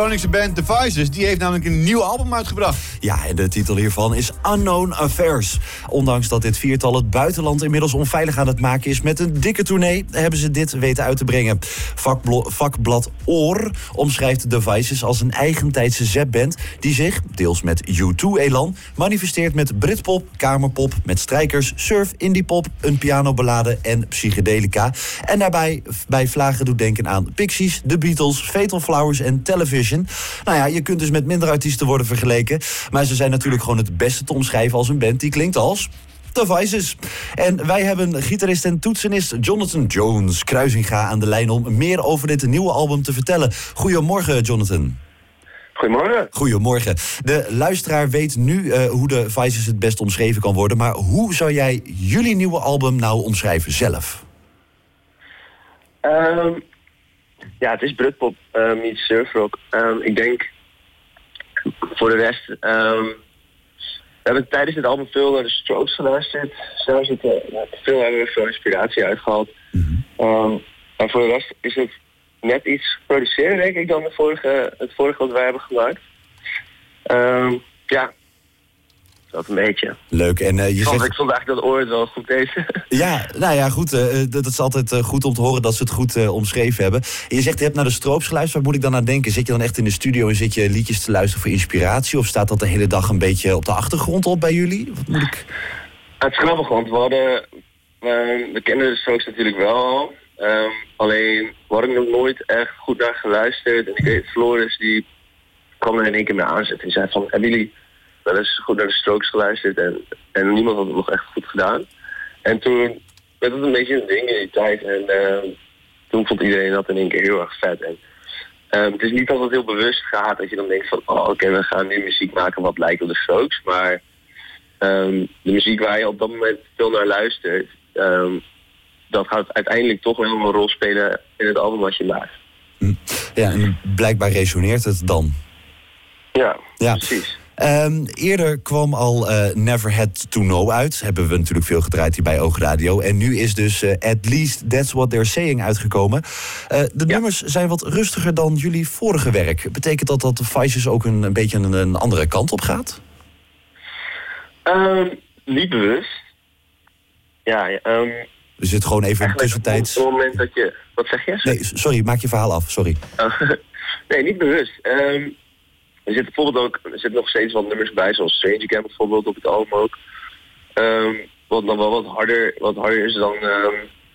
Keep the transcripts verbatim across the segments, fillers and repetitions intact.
Groningse band The Vices, die heeft namelijk een nieuw album uitgebracht. Ja, en de titel hiervan is Unknown Affairs. Ondanks dat dit viertal het buitenland inmiddels onveilig aan het maken is met een dikke tournee, hebben ze dit weten uit te brengen. Vakblo- vakblad Oor omschrijft The Vices als een eigentijdse zapband die zich, deels met U twee elan, manifesteert met Britpop, kamerpop, met strijkers, surf, indiepop, een pianoballade en psychedelica. En daarbij bij vlagen doet denken aan Pixies, The Beatles, Fatal Flowers en Television. Nou ja, je kunt dus met minder artiesten worden vergeleken, maar ze zijn natuurlijk gewoon het beste te omschrijven als een band die klinkt als The Vices. En wij hebben gitarist en toetsenist Jonathan Jones Kruisinga aan de lijn om meer over dit nieuwe album te vertellen. Goedemorgen, Jonathan. Goedemorgen. Goedemorgen. De luisteraar weet nu uh, hoe de Vices het best omschreven kan worden, maar hoe zou jij jullie nieuwe album nou omschrijven zelf? Um, ja, het is Britpop uh, meets surfrock. Um, ik denk voor de rest. Um, we hebben tijdens dit album veel naar de Strokes geluisterd. Zelfs zitten veel hebben we veel inspiratie uitgehaald. Mm-hmm. Um, en voor de rest is het net iets geproduceerder, denk ik, dan de vorige, het vorige wat wij hebben gemaakt. Um, ja, dat een beetje. Leuk. En uh, je vond, zegt... Ik vond eigenlijk dat Oor het wel goed deed. Ja, nou ja, goed. Uh, dat is altijd uh, goed om te horen dat ze het goed uh, omschreven hebben. En je zegt, je hebt naar de Strokes geluisterd. Waar moet ik dan aan denken? Zit je dan echt in de studio en zit je liedjes te luisteren voor inspiratie? Of staat dat de hele dag een beetje op de achtergrond op bij jullie? Wat moet ik... Het is grappig, want we hadden... Uh, we kennen de Strokes natuurlijk wel al. Um, alleen, we hadden nog nooit echt goed naar geluisterd. En ik weet, Floris, die kwam er in één keer mee aanzetten. Die zei van, hebben jullie wel eens goed naar de Strokes geluisterd? En, en niemand had het nog echt goed gedaan. En toen werd het een beetje een ding in die tijd. En uh, toen vond iedereen dat in één keer heel erg vet. En um, het is niet altijd heel bewust gaat dat je dan denkt van, oh oké, okay, we gaan nu muziek maken wat lijkt op de Strokes. Maar um, de muziek waar je op dat moment veel naar luistert, Um, dat gaat uiteindelijk toch wel een rol spelen in het album wat je maakt. Ja, en blijkbaar resoneert het dan. Ja, ja. precies. Um, eerder kwam al uh, Never Had To Know uit. Hebben we natuurlijk veel gedraaid hier bij Oogradio. En nu is dus uh, At Least That's What They're Saying uitgekomen. Uh, de ja. nummers zijn wat rustiger dan jullie vorige werk. Betekent dat dat de Vices ook een, een beetje een, een andere kant op gaat? Um, niet bewust. Ja, um, we zitten gewoon even tussentijds... Op het moment dat je... Wat zeg je? Nee, sorry, maak je verhaal af, sorry. Uh, nee, niet bewust. Um, er zitten bijvoorbeeld ook... Er zitten nog steeds wat nummers bij, zoals Strange Again bijvoorbeeld op het album ook. Um, wat dan wel wat harder, wat harder is dan, um,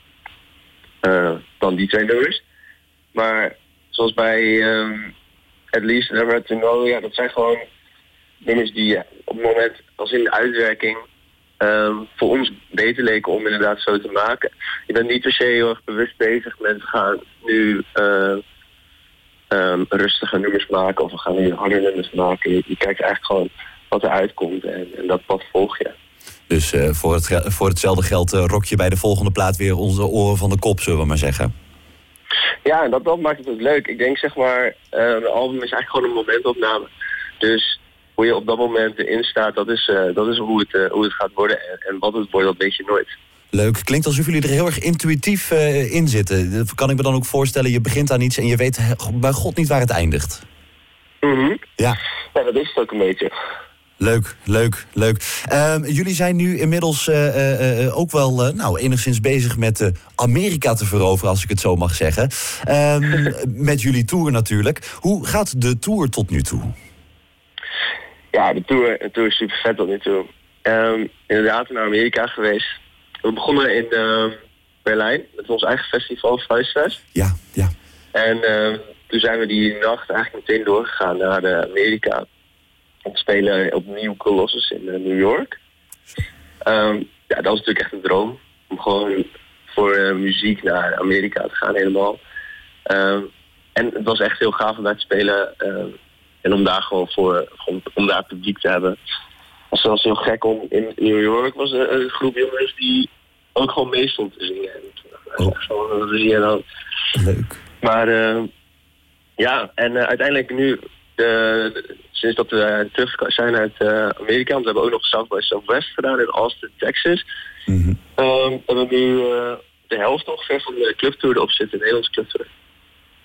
uh, dan die twee nummers. Maar zoals bij um, At Least Never Had To Know, ja, dat zijn gewoon nummers die ja, op het moment als in de uitwerking Um, voor ons beter leken om inderdaad zo te maken. Je bent niet per se heel erg bewust bezig met we gaan nu uh, um, rustige nummers maken of we gaan nu harde nummers maken. Je, je kijkt eigenlijk gewoon wat er uitkomt en, en dat pad volg je. Dus uh, voor, het, voor hetzelfde geld uh, rok je bij de volgende plaat weer onze oren van de kop, zullen we maar zeggen. Ja, en dat, dat maakt het ook leuk. Ik denk zeg maar, uh, een album is eigenlijk gewoon een momentopname. Dus hoe je op dat moment erin staat, dat is, uh, dat is hoe, het, uh, hoe het gaat worden. En, en wat het wordt, dat weet je nooit. Leuk. Klinkt alsof jullie er heel erg intuïtief uh, in zitten. Dat kan ik me dan ook voorstellen, je begint aan iets en je weet bij God niet waar het eindigt. Mm-hmm. Ja. Ja, dat is het ook een beetje. Leuk, leuk, leuk. Uh, jullie zijn nu inmiddels uh, uh, uh, ook wel uh, nou, enigszins bezig met uh, Amerika te veroveren, als ik het zo mag zeggen. Uh, met jullie tour natuurlijk. Hoe gaat de tour tot nu toe? Ja, de tour, de tour is super vet tot nu toe. Um, inderdaad naar Amerika geweest. We begonnen in uh, Berlijn met ons eigen festival, Vicefest. Ja, ja. En uh, toen zijn we die nacht eigenlijk meteen doorgegaan naar de Amerika. En we spelen opnieuw Colossus in uh, New York. Um, ja, dat was natuurlijk echt een droom. Om gewoon voor uh, muziek naar Amerika te gaan helemaal. Um, en het was echt heel gaaf om daar te spelen. Uh, En om daar gewoon voor, om, om daar publiek te hebben. Het was zelfs heel gek om in New York was er een groep jongens die ook gewoon mee stond te zingen. En oh. Zo te zien en dan. Leuk. Maar uh, ja, en uh, uiteindelijk nu, de, de, sinds dat we terug zijn uit uh, Amerika, want we hebben ook nog South by Southwest gedaan in Austin, Texas. Mm-hmm. Um, hebben we nu uh, de helft ongeveer van de clubtour erop zitten, de Nederlandse clubtour.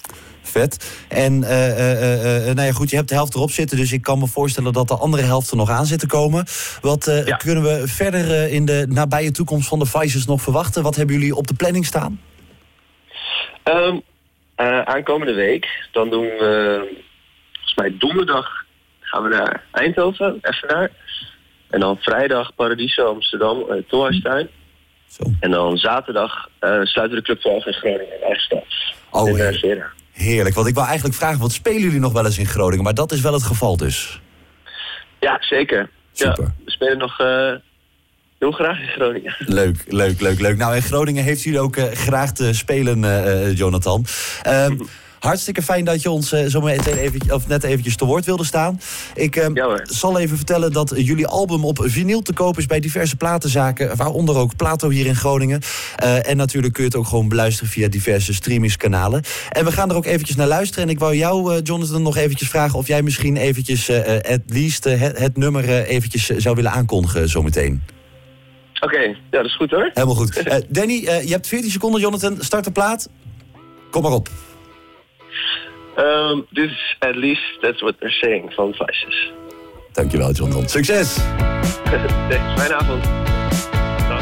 Vet. En uh, uh, uh, nou ja, goed, je hebt de helft erop zitten, dus ik kan me voorstellen dat de andere helft er nog aan zit te komen. Wat uh, ja. kunnen we verder uh, in de nabije toekomst van de Vices nog verwachten? Wat hebben jullie op de planning staan? Um, uh, aankomende week, dan doen we, volgens mij donderdag gaan we naar Eindhoven, even naar. En dan vrijdag Paradiso Amsterdam, uh, Tolhuistuin. Zo. En dan zaterdag uh, sluiten we de club voor af in Groningen, in eigen stad. Oh, in, uh, heerlijk. Want ik wou eigenlijk vragen, wat spelen jullie nog wel eens in Groningen? Maar dat is wel het geval dus. Ja, zeker. Super. Ja, we spelen nog uh, heel graag in Groningen. Leuk, leuk, leuk, leuk. Nou, in Groningen heeft jullie ook uh, graag te spelen, uh, Jonathan. Uh, Hartstikke fijn dat je ons uh, zo meteen eventjes, of net eventjes te woord wilde staan. Ik uh, ja, zal even vertellen dat jullie album op vinyl te koop is bij diverse platenzaken, waaronder ook Plato hier in Groningen. Uh, en natuurlijk kun je het ook gewoon beluisteren via diverse streamingskanalen. En we gaan er ook eventjes naar luisteren. En ik wou jou, uh, Jonathan, nog eventjes vragen of jij misschien eventjes, uh, at least uh, het, het nummer uh, eventjes uh, zou willen aankondigen zometeen. Oké, okay, ja, dat is goed hoor. Helemaal goed. Uh, Danny, uh, je hebt veertien seconden, Jonathan. Start de plaat. Kom maar op. Um, this is At Least That's What They're Saying van Vices. Dankjewel, Jonathan. Succes! Thanks, fijne avond. Dag.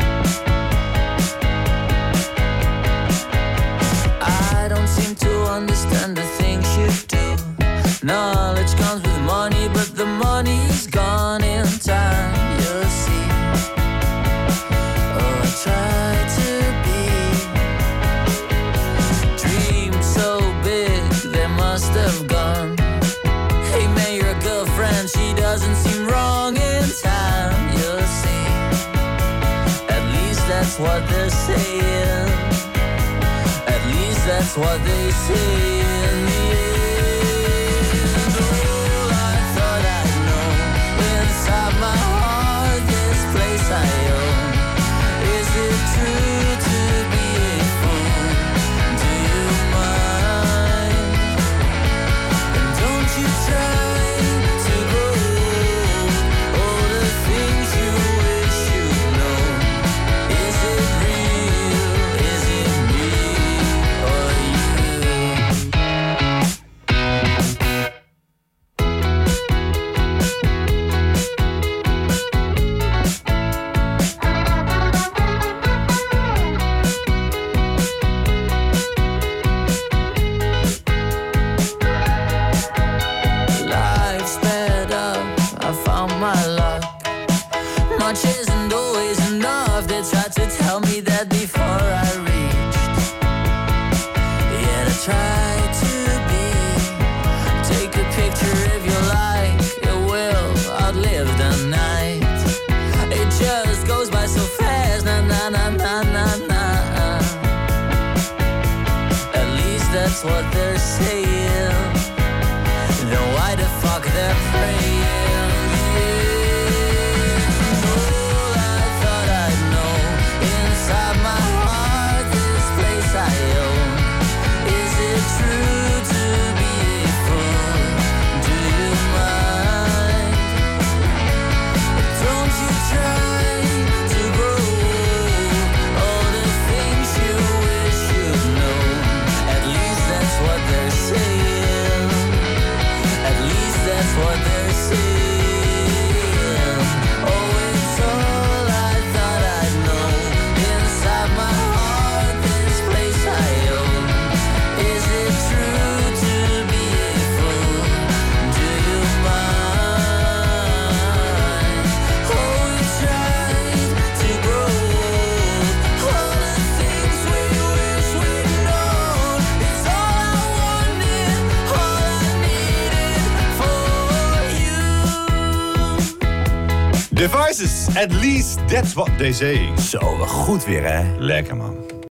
I don't seem to understand the things you do. Knowledge comes with money, but the money's gone in time, you'll see. Oh, I try to be. Dream so big, they must have gone. Hey man, your girlfriend, she doesn't seem wrong in time, you'll see. At least that's what they're saying. At least that's what they say in the end. All I thought I'd know inside my heart, this place I own. Is it true to be a fool? Do you mind? And don't you try to go all the things you wish you know. Is it real? Is it me or you? Life sped up, I found my luck. Much isn't always enough. They tried to tell me that before I reached. Yet I tried to be. Take a picture if you like. It will outlive the night. It just goes by so fast. Na na na na na na. At least that's what they're saying. Then why the fuck they're praying? All I thought I'd know inside my heart, this place I own. Is it true to be a fool? Do you mind? Don't you try to grow all the things you wish you'd known. At least that's what they're saying. At least that's what they're saying. Oh, it's all I thought I'd know inside my heart, this place I own. Is it true to be a fool? Do you mind? Oh, we tried to grow all the things we wish we'd known. It's all I wanted, all I needed for you. The Vices, At Least That's What They Say. Zo, goed weer, hè? Lekker, man.